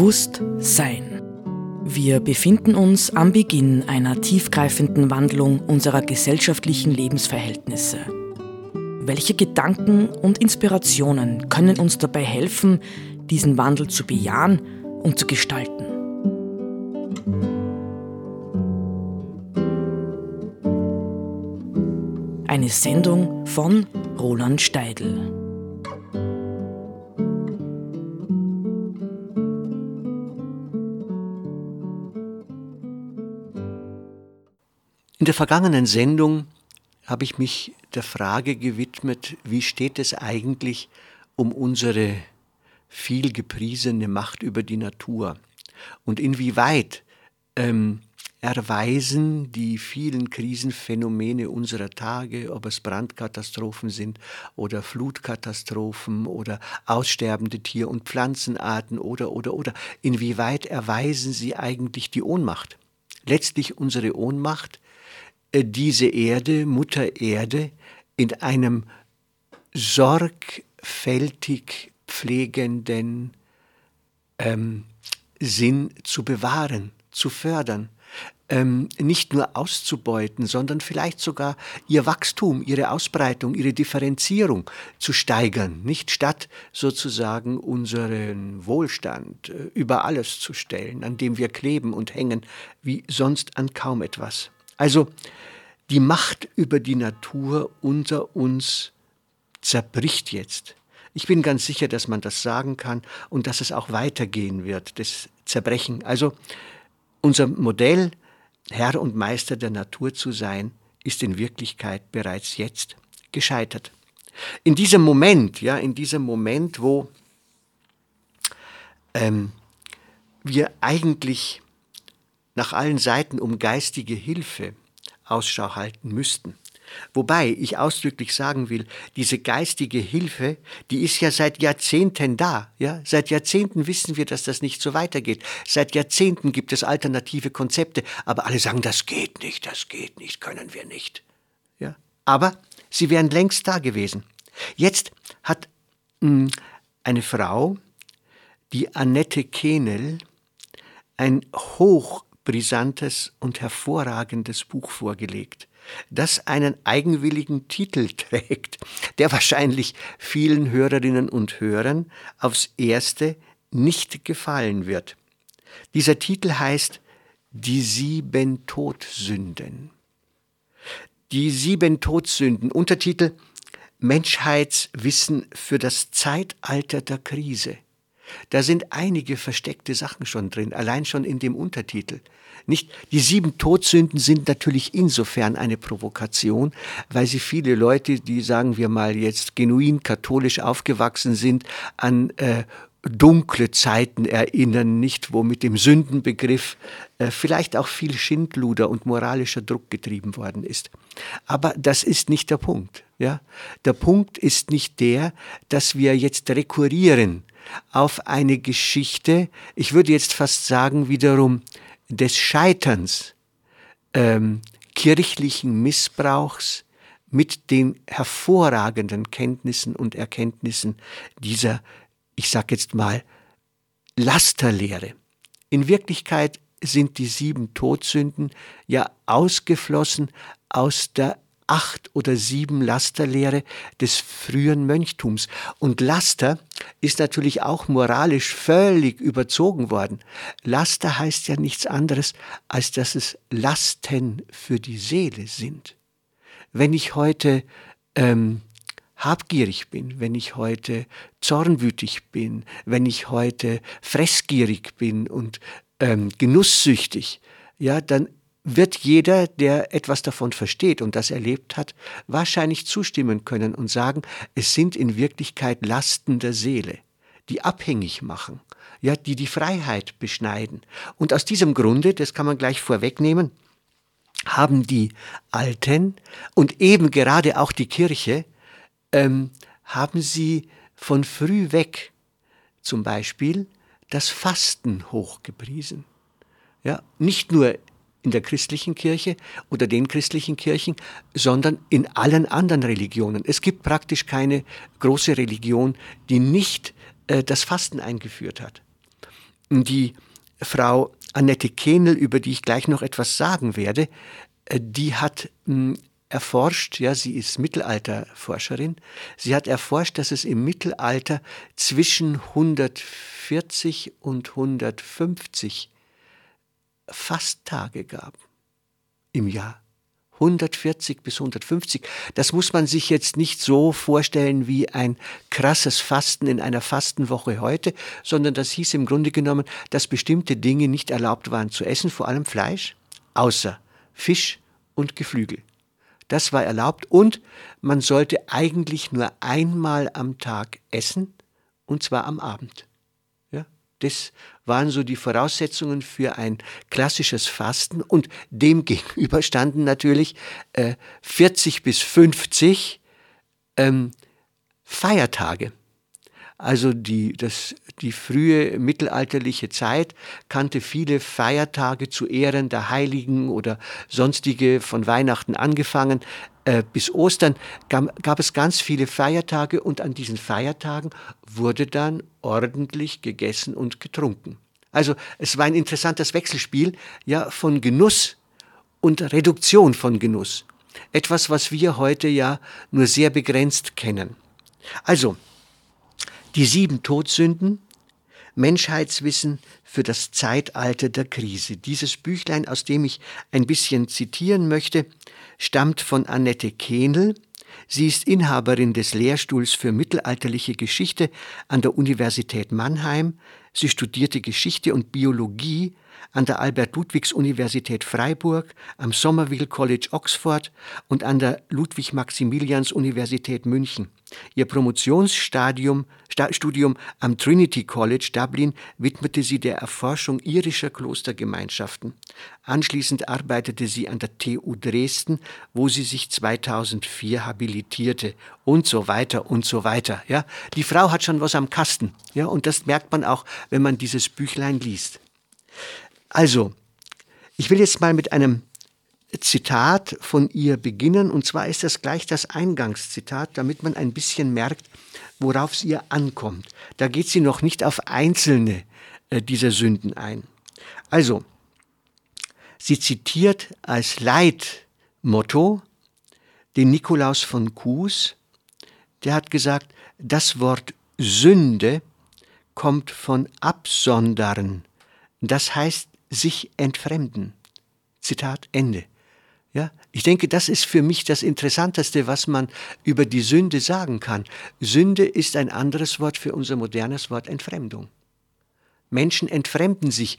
Bewusstsein. Wir befinden uns am Beginn einer tiefgreifenden Wandlung unserer gesellschaftlichen Lebensverhältnisse. Welche Gedanken und Inspirationen können uns dabei helfen, diesen Wandel zu bejahen und zu gestalten? Eine Sendung von Roland Steidl. In der vergangenen Sendung habe ich mich der Frage gewidmet, wie steht es eigentlich um unsere viel gepriesene Macht über die Natur und inwieweit erweisen die vielen Krisenphänomene unserer Tage, ob es Brandkatastrophen sind oder Flutkatastrophen oder aussterbende Tier- und Pflanzenarten oder, inwieweit erweisen sie eigentlich die Ohnmacht? Letztlich unsere Ohnmacht, diese Erde, Mutter Erde, in einem sorgfältig pflegenden Sinn zu bewahren, zu fördern, nicht nur auszubeuten, sondern vielleicht sogar ihr Wachstum, ihre Ausbreitung, ihre Differenzierung zu steigern, nicht statt sozusagen unseren Wohlstand über alles zu stellen, an dem wir kleben und hängen, wie sonst an kaum etwas. Also die Macht über die Natur unter uns zerbricht jetzt. Ich bin ganz sicher, dass man das sagen kann und dass es auch weitergehen wird, das Zerbrechen. Also unser Modell, Herr und Meister der Natur zu sein, ist in Wirklichkeit bereits jetzt gescheitert. In diesem Moment, wo wir eigentlich nach allen Seiten um geistige Hilfe Ausschau halten müssten. Wobei ich ausdrücklich sagen will, diese geistige Hilfe, die ist ja seit Jahrzehnten da. Ja? Seit Jahrzehnten wissen wir, dass das nicht so weitergeht. Seit Jahrzehnten gibt es alternative Konzepte, aber alle sagen, das geht nicht, können wir nicht. Ja? Aber sie wären längst da gewesen. Jetzt hat eine Frau, die Annette Kehnel, ein hochbrisantes und hervorragendes Buch vorgelegt, das einen eigenwilligen Titel trägt, der wahrscheinlich vielen Hörerinnen und Hörern aufs Erste nicht gefallen wird. Dieser Titel heißt Die 7 Todsünden. Die 7 Todsünden, Untertitel Menschheitswissen für das Zeitalter der Krise. Da sind einige versteckte Sachen schon drin, allein schon in dem Untertitel. Nicht? Die 7 Todsünden sind natürlich insofern eine Provokation, weil sie viele Leute, die, sagen wir mal, jetzt genuin katholisch aufgewachsen sind, an dunkle Zeiten erinnern, nicht, wo mit dem Sündenbegriff vielleicht auch viel Schindluder und moralischer Druck getrieben worden ist. Aber das ist nicht der Punkt. Ja? Der Punkt ist nicht der, dass wir jetzt rekurrieren auf eine Geschichte, ich würde jetzt fast sagen, wiederum des Scheiterns kirchlichen Missbrauchs mit den hervorragenden Kenntnissen und Erkenntnissen dieser, ich sage jetzt mal, Lasterlehre. In Wirklichkeit sind die 7 Todsünden ja ausgeflossen aus der 8 oder 7 Lasterlehre des frühen Mönchtums. Und Laster ist natürlich auch moralisch völlig überzogen worden. Laster heißt ja nichts anderes, als dass es Lasten für die Seele sind. Wenn ich heute habgierig bin, wenn ich heute zornwütig bin, wenn ich heute fressgierig bin und genusssüchtig, ja, dann wird jeder, der etwas davon versteht und das erlebt hat, wahrscheinlich zustimmen können und sagen, es sind in Wirklichkeit Lasten der Seele, die abhängig machen, ja, die die Freiheit beschneiden. Und aus diesem Grunde, das kann man gleich vorwegnehmen, haben die Alten und eben gerade auch die Kirche, haben sie von früh weg zum Beispiel das Fasten hochgepriesen. Ja, nicht nur in der christlichen Kirche oder den christlichen Kirchen, sondern in allen anderen Religionen. Es gibt praktisch keine große Religion, die nicht das Fasten eingeführt hat. Die Frau Annette Kehnel, über die ich gleich noch etwas sagen werde, die hat erforscht, ja, sie ist Mittelalterforscherin, sie hat erforscht, dass es im Mittelalter zwischen 140 und 150 Fasttage gab im Jahr. 140 bis 150. Das muss man sich jetzt nicht so vorstellen wie ein krasses Fasten in einer Fastenwoche heute, sondern das hieß im Grunde genommen, dass bestimmte Dinge nicht erlaubt waren zu essen, vor allem Fleisch, außer Fisch und Geflügel. Das war erlaubt und man sollte eigentlich nur einmal am Tag essen, und zwar am Abend. Ja, das waren so die Voraussetzungen für ein klassisches Fasten und dem gegenüber standen natürlich 40 bis 50 Feiertage. Also die frühe mittelalterliche Zeit kannte viele Feiertage zu Ehren der Heiligen oder sonstige, von Weihnachten angefangen bis Ostern gab es ganz viele Feiertage und an diesen Feiertagen wurde dann ordentlich gegessen und getrunken. Also es war ein interessantes Wechselspiel, ja, von Genuss und Reduktion von Genuss. Etwas, was wir heute ja nur sehr begrenzt kennen. Also, die 7 Todsünden, Menschheitswissen für das Zeitalter der Krise. Dieses Büchlein, aus dem ich ein bisschen zitieren möchte, stammt von Annette Kehnel. Sie ist Inhaberin des Lehrstuhls für mittelalterliche Geschichte an der Universität Mannheim. Sie studierte Geschichte und Biologie an der Albert-Ludwigs-Universität Freiburg, am Somerville College Oxford und an der Ludwig-Maximilians-Universität München. Ihr Promotionsstudium am Trinity College Dublin widmete sie der Erforschung irischer Klostergemeinschaften. Anschließend arbeitete sie an der TU Dresden, wo sie sich 2004 habilitierte und so weiter und so weiter. Ja, die Frau hat schon was am Kasten, ja, und das merkt man auch, wenn man dieses Büchlein liest. Also, ich will jetzt mal mit einem Zitat von ihr beginnen, und zwar ist das gleich das Eingangszitat, damit man ein bisschen merkt, worauf es ihr ankommt. Da geht sie noch nicht auf einzelne dieser Sünden ein. Also, sie zitiert als Leitmotto den Nikolaus von Kues, der hat gesagt, das Wort Sünde kommt von absondern, das heißt sich entfremden. Zitat Ende. Ja, ich denke, das ist für mich das Interessanteste, was man über die Sünde sagen kann. Sünde ist ein anderes Wort für unser modernes Wort Entfremdung. Menschen entfremden sich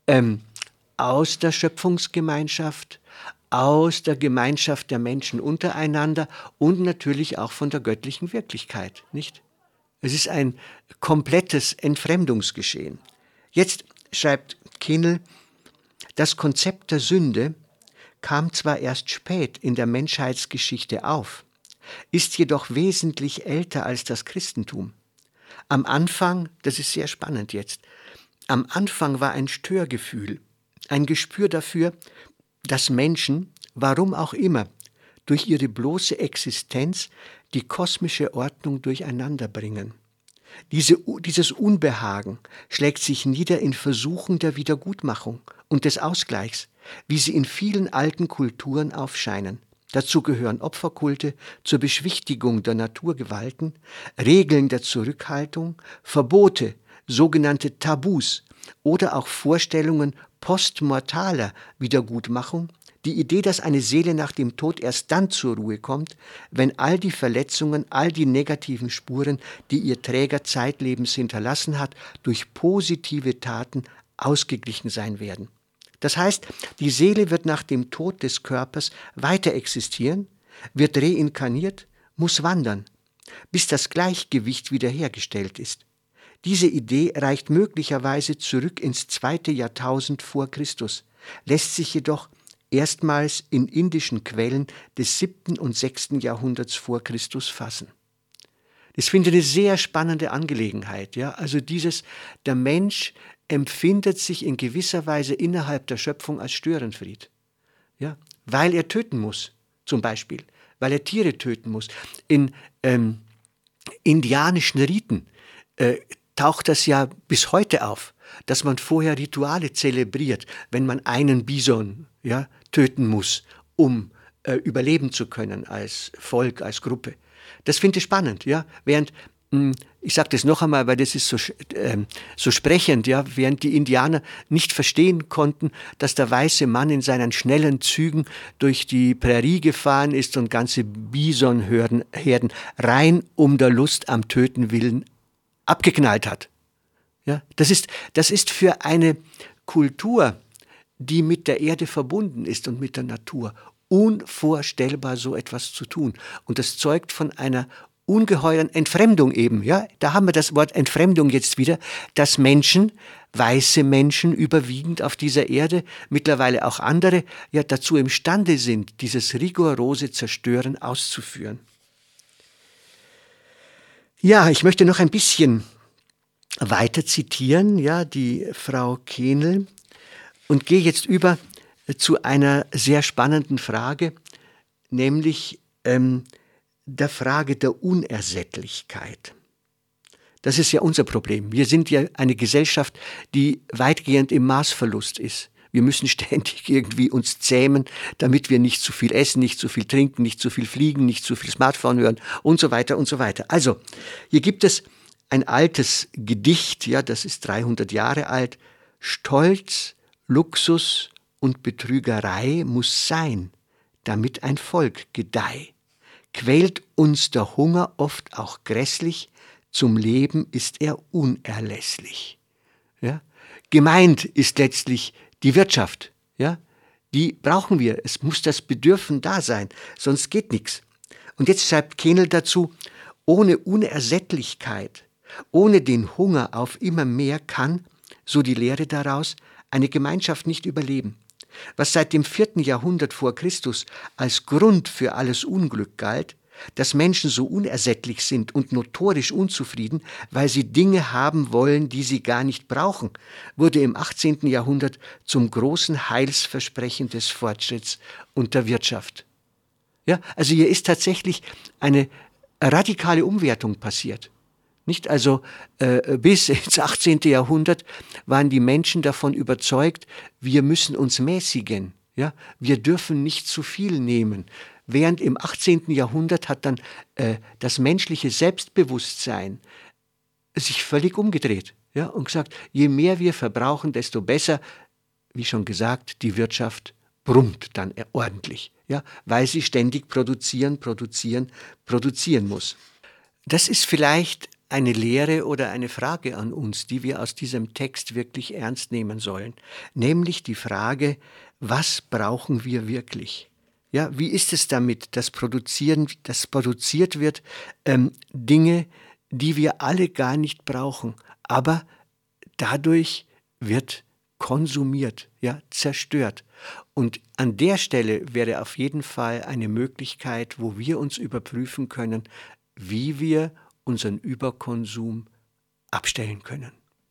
aus der Schöpfungsgemeinschaft, aus der Gemeinschaft der Menschen untereinander und natürlich auch von der göttlichen Wirklichkeit, nicht? Es ist ein komplettes Entfremdungsgeschehen. Jetzt schreibt Kehnel, das Konzept der Sünde kam zwar erst spät in der Menschheitsgeschichte auf, ist jedoch wesentlich älter als das Christentum. Am Anfang, das ist sehr spannend jetzt, am Anfang war ein Störgefühl, ein Gespür dafür, dass Menschen, warum auch immer, durch ihre bloße Existenz die kosmische Ordnung durcheinander bringen. Dieses Unbehagen schlägt sich nieder in Versuchen der Wiedergutmachung und des Ausgleichs, wie sie in vielen alten Kulturen aufscheinen. Dazu gehören Opferkulte zur Beschwichtigung der Naturgewalten, Regeln der Zurückhaltung, Verbote, sogenannte Tabus oder auch Vorstellungen postmortaler Wiedergutmachung, die Idee, dass eine Seele nach dem Tod erst dann zur Ruhe kommt, wenn all die Verletzungen, all die negativen Spuren, die ihr Träger zeitlebens hinterlassen hat, durch positive Taten ausgeglichen sein werden. Das heißt, die Seele wird nach dem Tod des Körpers weiter existieren, wird reinkarniert, muss wandern, bis das Gleichgewicht wiederhergestellt ist. Diese Idee reicht möglicherweise zurück ins 2. Jahrtausend vor Christus, lässt sich jedoch erstmals in indischen Quellen des 7. und 6. Jahrhunderts vor Christus fassen. Das finde ich eine sehr spannende Angelegenheit. Ja? Also der Mensch empfindet sich in gewisser Weise innerhalb der Schöpfung als Störenfried. Ja? Weil er töten muss, zum Beispiel, weil er Tiere töten muss. In indianischen Riten taucht das ja bis heute auf. dass man vorher Rituale zelebriert, wenn man einen Bison töten muss, um überleben zu können als Volk, als Gruppe. Das finde ich spannend, während, ich sage das noch einmal, weil das ist so sprechend, während die Indianer nicht verstehen konnten, dass der weiße Mann in seinen schnellen Zügen durch die Prärie gefahren ist und ganze Bisonherden rein um der Lust am Töten willen abgeknallt hat. Ja, das ist für eine Kultur, die mit der Erde verbunden ist und mit der Natur, unvorstellbar, so etwas zu tun. Und das zeugt von einer ungeheuren Entfremdung eben. Ja? Da haben wir das Wort Entfremdung jetzt wieder, dass Menschen, weiße Menschen überwiegend auf dieser Erde, mittlerweile auch andere, dazu imstande sind, dieses rigorose Zerstören auszuführen. Ja, ich möchte noch ein bisschen weiter zitieren, die Frau Kehnel, und gehe jetzt über zu einer sehr spannenden Frage, nämlich der Frage der Unersättlichkeit. Das ist ja unser Problem. Wir sind ja eine Gesellschaft, die weitgehend im Maßverlust ist. Wir müssen ständig irgendwie uns zähmen, damit wir nicht zu viel essen, nicht zu viel trinken, nicht zu viel fliegen, nicht zu viel Smartphone hören und so weiter und so weiter. Also, hier gibt es ein altes Gedicht, das ist 300 Jahre alt. Stolz, Luxus und Betrügerei muss sein, damit ein Volk gedeih. Quält uns der Hunger oft auch grässlich, zum Leben ist er unerlässlich. Ja? Gemeint ist letztlich die Wirtschaft. Ja? Die brauchen wir. Es muss das Bedürfen da sein, sonst geht nichts. Und jetzt schreibt Kehnel dazu, ohne Unersättlichkeit, ohne den Hunger auf immer mehr kann, so die Lehre daraus, eine Gemeinschaft nicht überleben. Was seit dem 4. Jahrhundert vor Christus als Grund für alles Unglück galt, dass Menschen so unersättlich sind und notorisch unzufrieden, weil sie Dinge haben wollen, die sie gar nicht brauchen, wurde im 18. Jahrhundert zum großen Heilsversprechen des Fortschritts und der Wirtschaft. Ja, also hier ist tatsächlich eine radikale Umwertung passiert. Nicht also bis ins 18. Jahrhundert waren die Menschen davon überzeugt, wir müssen uns mäßigen, wir dürfen nicht zu viel nehmen. Während im 18. Jahrhundert hat dann das menschliche Selbstbewusstsein sich völlig umgedreht und gesagt, je mehr wir verbrauchen, desto besser, wie schon gesagt, die Wirtschaft brummt dann ordentlich, weil sie ständig produzieren muss. Das ist vielleicht eine Lehre oder eine Frage an uns, die wir aus diesem Text wirklich ernst nehmen sollen, nämlich die Frage, was brauchen wir wirklich? Ja, wie ist es damit, dass produziert wird, Dinge, die wir alle gar nicht brauchen, aber dadurch wird konsumiert, zerstört. Und an der Stelle wäre auf jeden Fall eine Möglichkeit, wo wir uns überprüfen können, wie wir unseren Überkonsum abstellen können.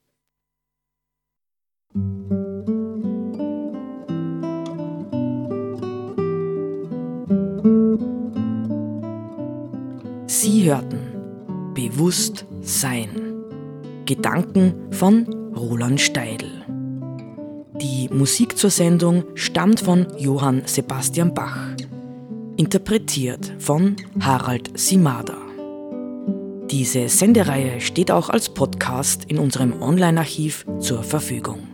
Sie hörten Bewusst Sein. Gedanken von Roland Steidl. Die Musik zur Sendung stammt von Johann Sebastian Bach. Interpretiert von Harald Simada. Diese Sendereihe steht auch als Podcast in unserem Online-Archiv zur Verfügung.